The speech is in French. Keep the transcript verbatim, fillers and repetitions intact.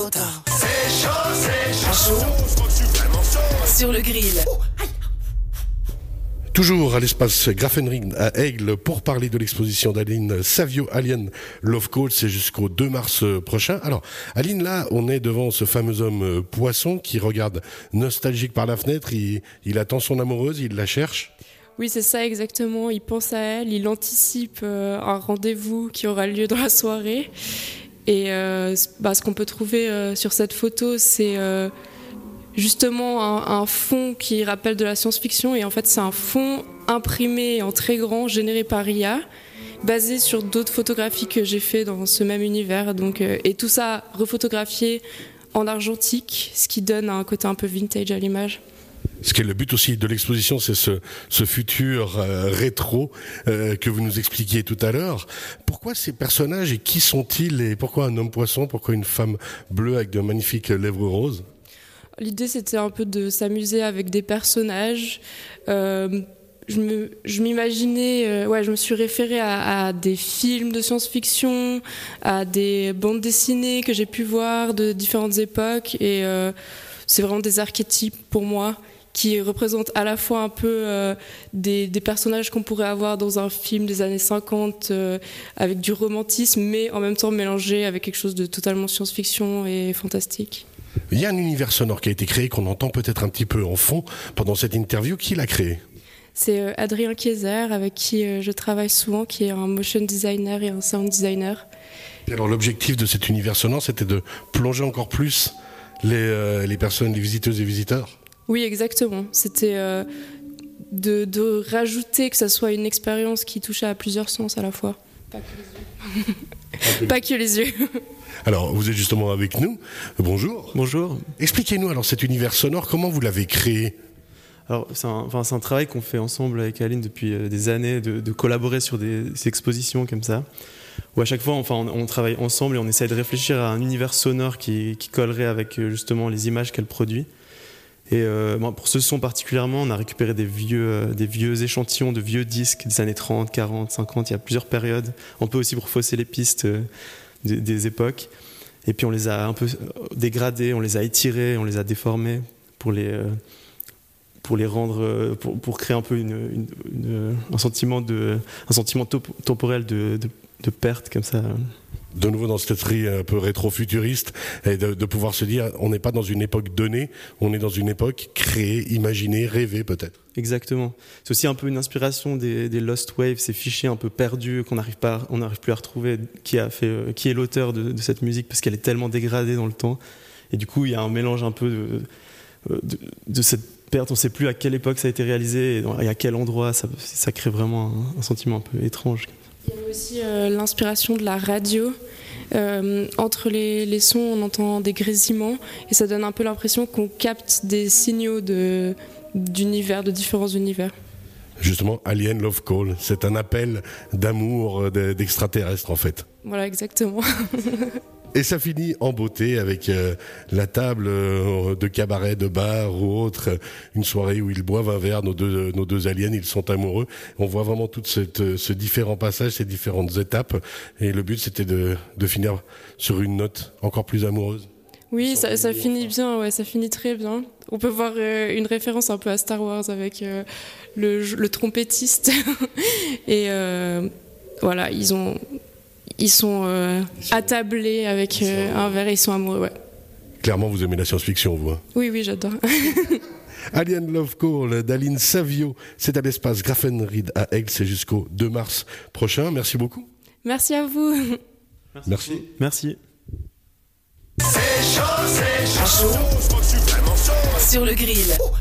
C'est chaud, c'est chaud. Sur le grill. Toujours à l'espace Grafenried à Aigle pour parler de l'exposition d'Aline Savio, Alien Love Call, c'est jusqu'au deux mars prochain. Alors, Aline, là, on est devant ce fameux homme poisson qui regarde nostalgique par la fenêtre, il, il attend son amoureuse, il la cherche. Oui, c'est ça exactement, il pense à elle, il anticipe euh, un rendez-vous qui aura lieu dans la soirée. Et euh, bah, ce qu'on peut trouver euh, sur cette photo, c'est... Euh, justement un, un fond qui rappelle de la science-fiction, et en fait c'est un fond imprimé en très grand généré par I A, basé sur d'autres photographies que j'ai fait dans ce même univers, donc, euh, et tout ça refotographié en argentique, ce qui donne un côté un peu vintage à l'image. Ce qui est le but aussi de l'exposition, c'est ce, ce futur euh, rétro euh, que vous nous expliquiez tout à l'heure. Pourquoi ces personnages et qui sont-ils, et pourquoi un homme poisson, pourquoi une femme bleue avec de magnifiques lèvres roses? L'idée, c'était un peu de s'amuser avec des personnages. Euh, je, me, je m'imaginais, euh, ouais, je me suis référée à, à des films de science-fiction, à des bandes dessinées que j'ai pu voir de différentes époques. Et euh, c'est vraiment des archétypes pour moi qui représentent à la fois un peu euh, des, des personnages qu'on pourrait avoir dans un film des années cinquante euh, avec du romantisme, mais en même temps mélangé avec quelque chose de totalement science-fiction et fantastique. Il y a un univers sonore qui a été créé, qu'on entend peut-être un petit peu en fond pendant cette interview. Qui l'a créé ? C'est euh, Adrien Kieser, avec qui euh, je travaille souvent, qui est un motion designer et un sound designer. Et alors l'objectif de cet univers sonore, c'était de plonger encore plus les, euh, les personnes, les visiteuses et visiteurs ? Oui, exactement. C'était euh, de, de rajouter que ça soit une expérience qui touche à plusieurs sens à la fois. Pas que les yeux. Pas que les yeux. Alors, vous êtes justement avec nous. Bonjour. Bonjour. Expliquez-nous alors cet univers sonore, comment vous l'avez créé ? Alors, c'est un, enfin, c'est un travail qu'on fait ensemble avec Aline depuis euh, des années, de, de collaborer sur des, des expositions comme ça, où à chaque fois, enfin, on, on travaille ensemble et on essaie de réfléchir à un univers sonore qui, qui collerait avec justement les images qu'elle produit. Et euh, bon, pour ce son particulièrement, on a récupéré des vieux, euh, des vieux échantillons de vieux disques des années trente, quarante, cinquante, il y a plusieurs périodes. On peut aussi refausser les pistes euh, des, des époques. Et puis on les a un peu dégradés, on les a étirés, on les a déformés pour les, euh, pour les rendre, euh, pour, pour créer un peu une, une, une, un sentiment, de, un sentiment top, temporel de, de, de perte comme ça. De nouveau dans cette esprit un peu rétro-futuriste, et de, de pouvoir se dire, on n'est pas dans une époque donnée, on est dans une époque créée, imaginée, rêvée peut-être. Exactement. C'est aussi un peu une inspiration des, des Lost Waves, ces fichiers un peu perdus qu'on n'arrive pas, on n'arrive plus à retrouver, qui a fait, euh, qui est l'auteur de, de cette musique, parce qu'elle est tellement dégradée dans le temps. Et du coup, il y a un mélange un peu de, de, de cette perte. On ne sait plus à quelle époque ça a été réalisé et à quel endroit. Ça, ça crée vraiment un, un sentiment un peu étrange. Il y a aussi euh, l'inspiration de la radio. Euh, entre les, les sons, on entend des grésillements et ça donne un peu l'impression qu'on capte des signaux de, d'univers, de différents univers. Justement, Alien Love Call, c'est un appel d'amour d'extraterrestres en fait. Voilà, exactement. Et ça finit en beauté avec euh, la table euh, de cabaret, de bar ou autre, une soirée où ils boivent un verre, nos deux, nos deux aliens, ils sont amoureux. On voit vraiment tout cette, ce différent passage, ces différentes étapes. Et le but, c'était de, de finir sur une note encore plus amoureuse. Oui, ça, ça finit bien, ouais, ça finit très bien. On peut voir euh, une référence un peu à Star Wars avec euh, le, le trompettiste. Et euh, voilà, ils ont... Ils sont, euh, ils sont attablés avec euh, un verre et ils sont amoureux, ouais. Clairement, vous aimez la science-fiction, vous. Hein. Oui, oui, j'adore. Alien Love Call d'Aline Savio, c'est à l'espace Grafenried à Aigle, c'est jusqu'au deux mars prochain. Merci beaucoup. Merci à vous. Merci. Merci. Merci. C'est chaud, c'est chaud. Sur le grill.